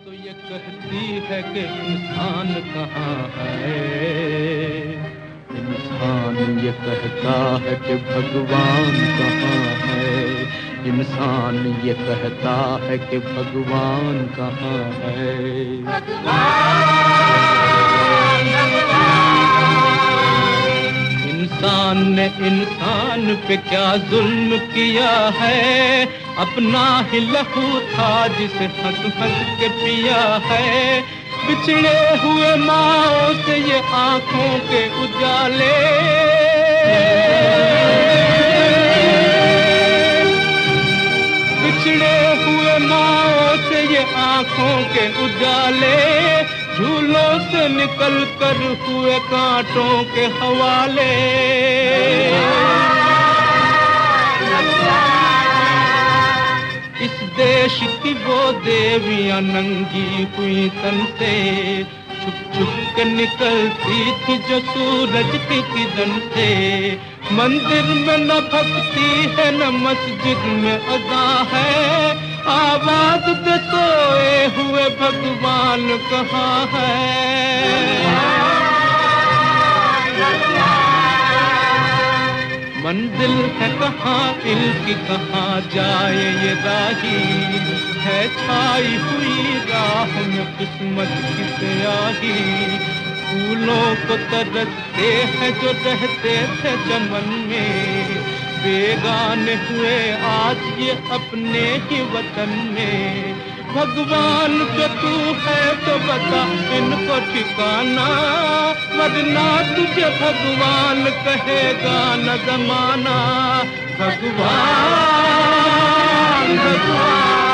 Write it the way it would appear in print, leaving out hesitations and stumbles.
तो ये कहती है कि इंसान कहाँ है, इंसान ये कहता है कि भगवान कहाँ है, इंसान ये कहता है कि भगवान कहाँ है। इंसान ने इंसान पे क्या जुल्म किया है, अपना ही लहू था जिसे हंस हंस के पिया है। बिछड़े हुए माँओं से ये आंखों के उजाले, बिछड़े हुए माँओं से ये आंखों के उजाले, झूलों से निकल कर हुए कांटों के हवाले। इस देश की वो देवियां नंगी हुई तन से छुप छुप के निकलती थी जो सूरज की किरण से। मंदिर में न भक्ति है न मस्जिद में अज़ा है, आवाज दे सोए हुए भगवान कहाँ है। मंजिल है कहाँ इनकी, कहाँ जाए ये राही, है छाई हुई राह में किस्मत की स्याही। फूलों को तरसते हैं जो रहते थे चमन में, बेगाने हुए आज ये अपने ही वतन में। भगवान जो तू है तो बता इनको ठिकाना, वरना तुझे भगवान कहेगा न जमाना। भगवान भगवान